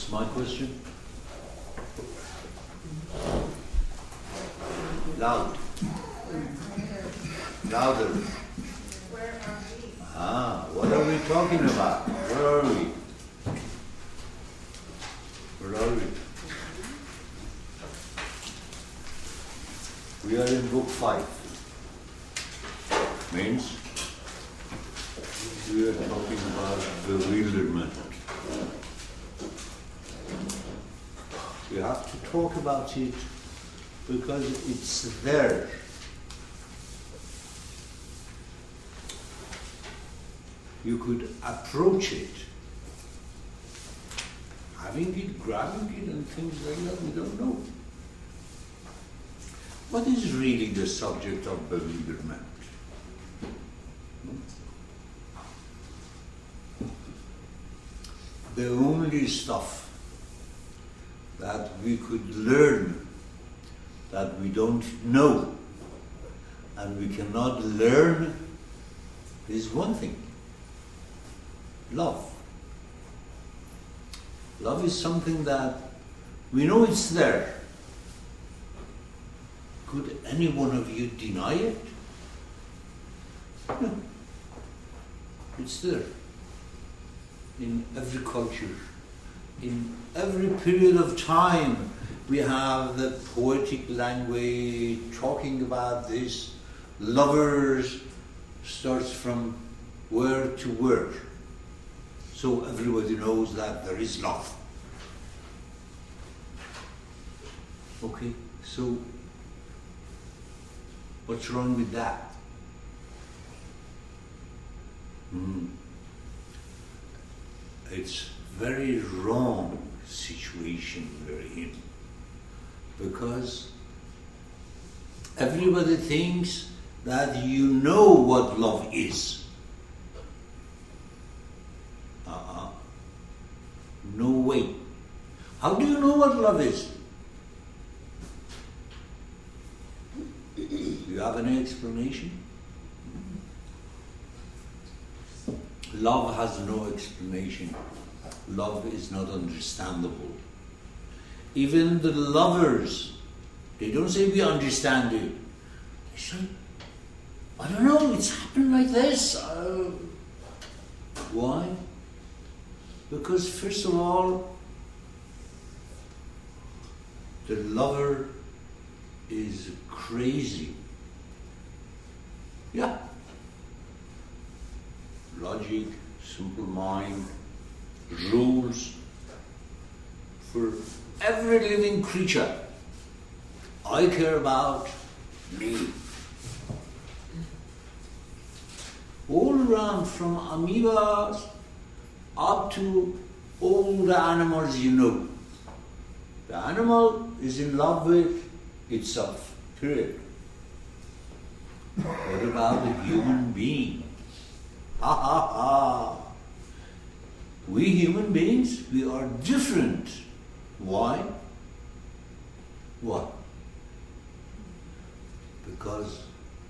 What's my question? Loud. Louder. Where are we? What are we talking about? Where are we? Where are we? We are in book 5. Means we are talking about bewilderment. We have to talk about it because it's there. You could approach it, having it, grabbing it, and things like that. We don't know. What is really the subject of bewilderment? The only stuff that we could learn that we don't know and we cannot learn is one thing. Love. Love is something that we know it's there. Could any one of you deny it? No. It's there. In every culture, in every period of time, we have the poetic language talking about this. Lovers starts from word to word. So everybody knows that there is love. Okay, so what's wrong with that? It's very wrong situation we're in, because everybody thinks that you know what love is. No way. How do you know what love is? Do you have any explanation? Love has no explanation. Love is not understandable. Even the lovers, they don't say we understand you. They say, I don't know, it's happened like this. Why? Because first of all, the lover is crazy. Yeah. Logic, simple mind, rules for every living creature. I care about me. All around, from amoebas up to all the animals you know. The animal is in love with itself, period. What about the human being? Ha ha ha! We human beings, we are different. Why? What? Because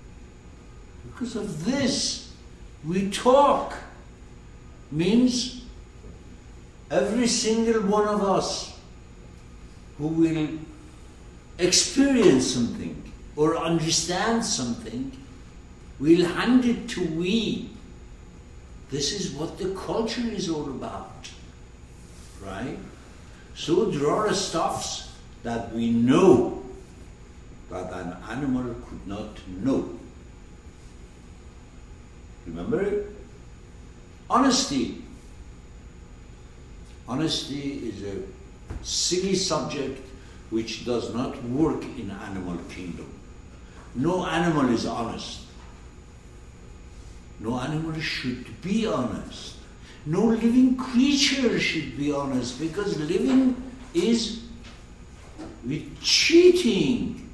of this, we talk. Means every single one of us who will experience something or understand something will hand it to we. This is what the culture is all about, right? So there are stuffs that we know that an animal could not know. Remember it? Honesty. Honesty is a silly subject which does not work in animal kingdom. No animal is honest. No animal should be honest. No living creature should be honest, because living is with cheating.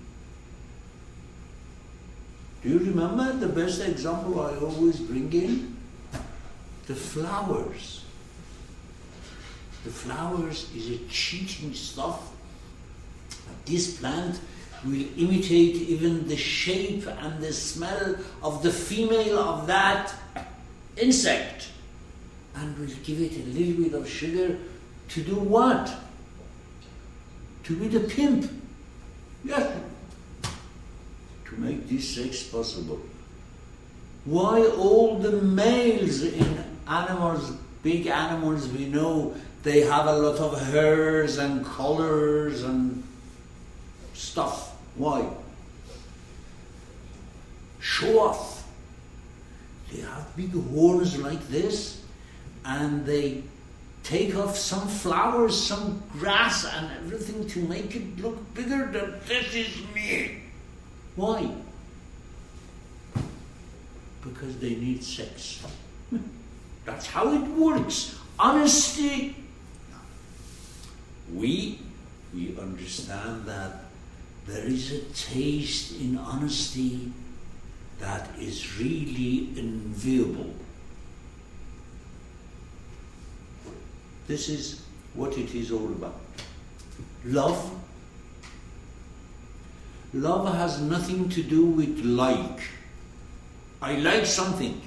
Do you remember the best example I always bring in? The flowers. The flowers is a cheating stuff. This plant will imitate even the shape and the smell of the female of that insect, and will give it a little bit of sugar To do what? To be the pimp. Yes. To make this sex possible. Why all the males in animals, big animals we know, they have a lot of hairs and colors and stuff. Why? Show off. They have big horns like this, and they take off some flowers, some grass and everything to make it look bigger than this is me. Why? Because they need sex. That's how it works. Honesty. We understand that there is a taste in honesty that is really enviable. This is what it is all about. Love. Love has nothing to do with like. I like something.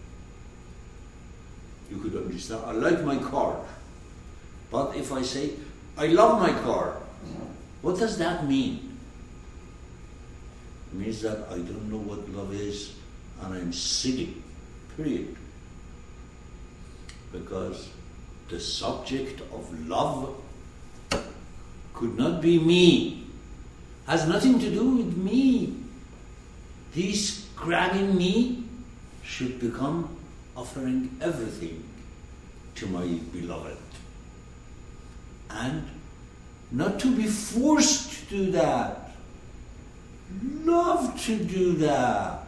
You could understand, I like my car. But if I say, I love my car, what does that mean? It means that I don't know what love is and I'm silly. Period. Because the subject of love could not be me. Has nothing to do with me. This grabbing me should become offering everything to my beloved. And not to be forced to do that. Love to do that.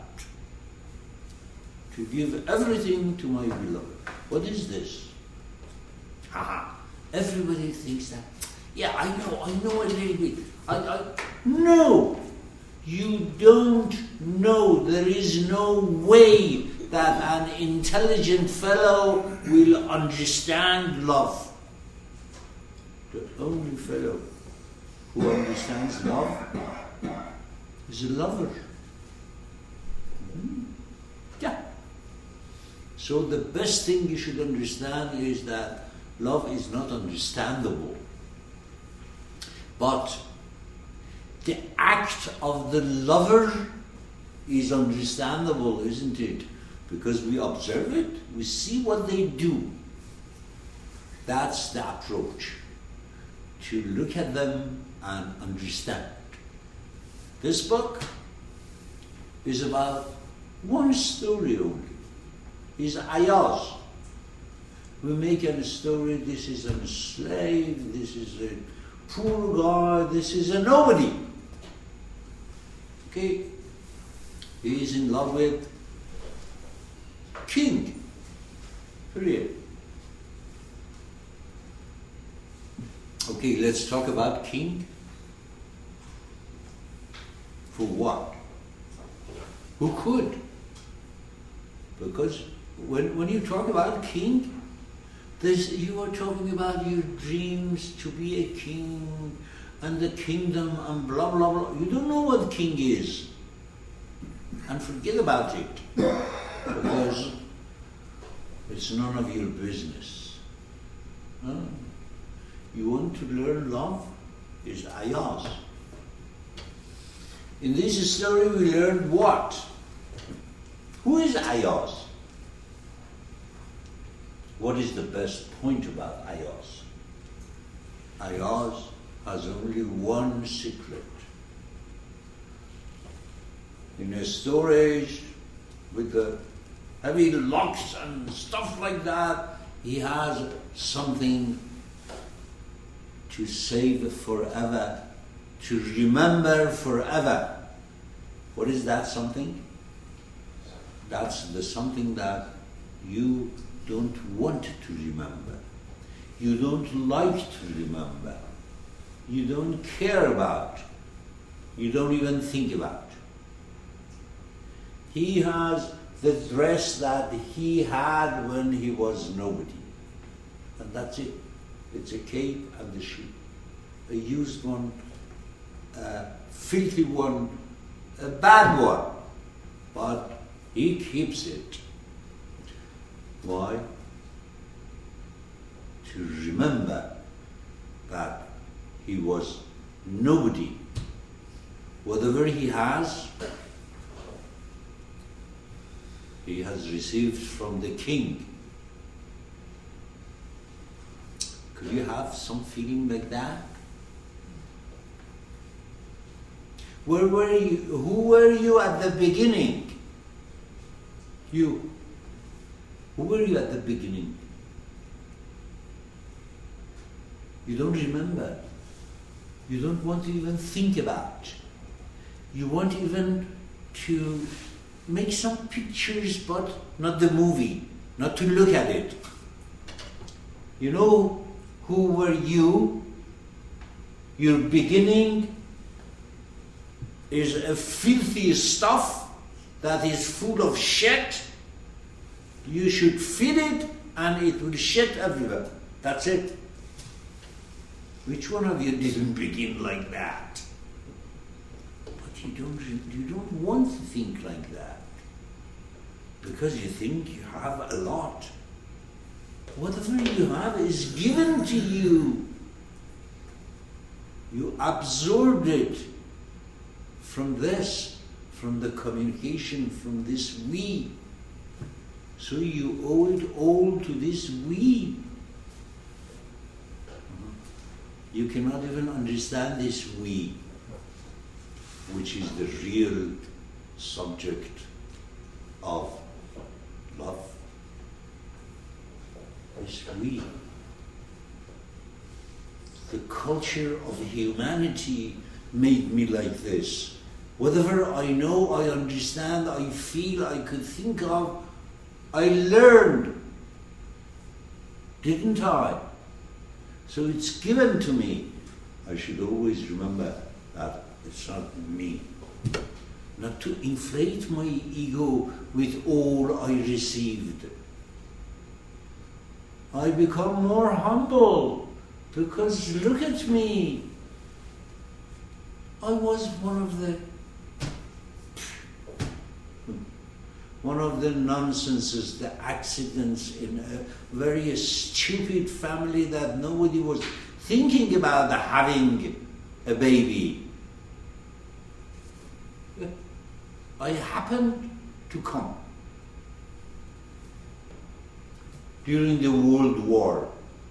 To give everything to my beloved. What is this? Haha. Everybody thinks that. Yeah, I know a little bit. No! You don't know. There is no way that an intelligent fellow will understand love. The only fellow who understands love is a lover. Yeah. So the best thing you should understand is that love is not understandable. But the act of the lover is understandable, isn't it? Because we observe it, we see what they do. That's the approach. To look at them and understand. This book is about one story only. It's Ayaz. We make a story, this is a slave, this is a poor guy, this is a nobody. Okay? He is in love with king. Period. Okay, let's talk about king. For what? Who could? Because when you talk about king, you are talking about your dreams to be a king and the kingdom and blah blah blah. You don't know what king is. And forget about it. Because it's none of your business. No? You want to learn love? Is Ayaz. In this story we learned what? Who is Ayaz? What is the best point about Ayaz? Ayaz has only one secret. In a storage with the heavy locks and stuff like that, he has something to save forever, to remember forever. What is that something? That's the something that you don't want to remember. You don't like to remember. You don't care about. You don't even think about. He has the dress that he had when he was nobody. And that's it. It's a cape and a shoe. A used one, a filthy one, a bad one. But he keeps it. Why? To remember he was nobody. Whatever he has received from the king. Could you have some feeling like that? Where were you? Who were you at the beginning? You. Who were you at the beginning? You don't remember. You don't want to even think about. You want even to make some pictures, but not the movie, not to look at it. You know who were you? Your beginning is a filthy stuff that is full of shit. You should feed it and it will shit everywhere. That's it. Which one of you didn't begin like that? But you don't want to think like that. Because you think you have a lot. Whatever you have is given to you. You absorbed it from this, from the communication, from this we. So you owe it all to this we. You cannot even understand this we, which is the real subject of love. This we. The culture of humanity made me like this. Whatever I know, I understand, I feel, I could think of, I learned, didn't I? So it's given to me. I should always remember that it's not me. Not to inflate my ego with all I received. I become more humble because look at me. I was one of the nonsenses, the accidents in a very stupid family that nobody was thinking about having a baby. I happened to come during the World War.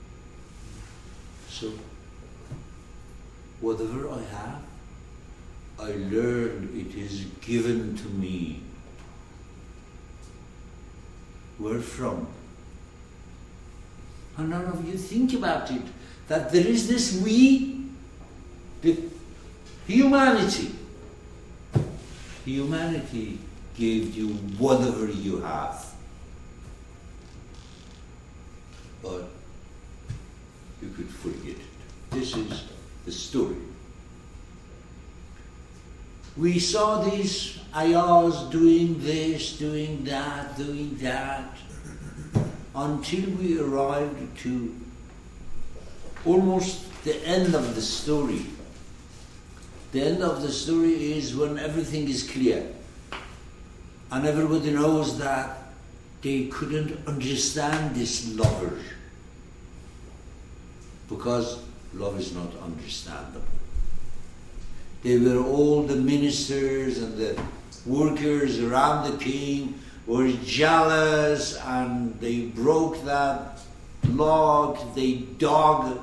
So, whatever I have, I learned it is given to me. Where from? And none of you think about it, that there is this we, the humanity. Humanity gave you whatever you have. But you could forget it. This is the story. We saw these ayahs doing this, doing that, until we arrived to almost the end of the story. The end of the story is when everything is clear. And everybody knows that they couldn't understand this lover. Because love is not understandable. They were all the ministers and the workers around the king were jealous and they broke that log, they dug,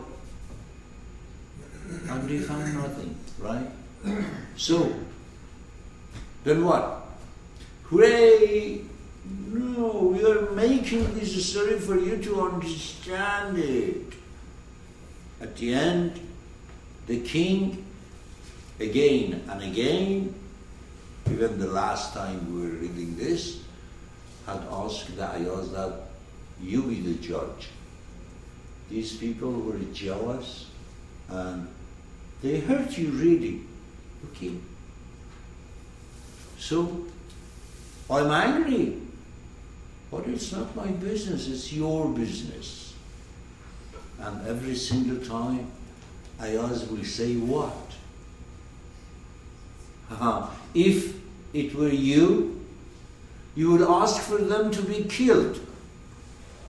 and they found nothing, right? So, then what? Hooray! No, we are making this story for you to understand it. At the end, the king, again and again, even the last time we were reading this, had asked the ayahs that you be the judge. These people were jealous and they hurt you really. Okay. So, I'm angry, but it's not my business, it's your business. And every single time, ayahs will say what? If it were you, you would ask for them to be killed.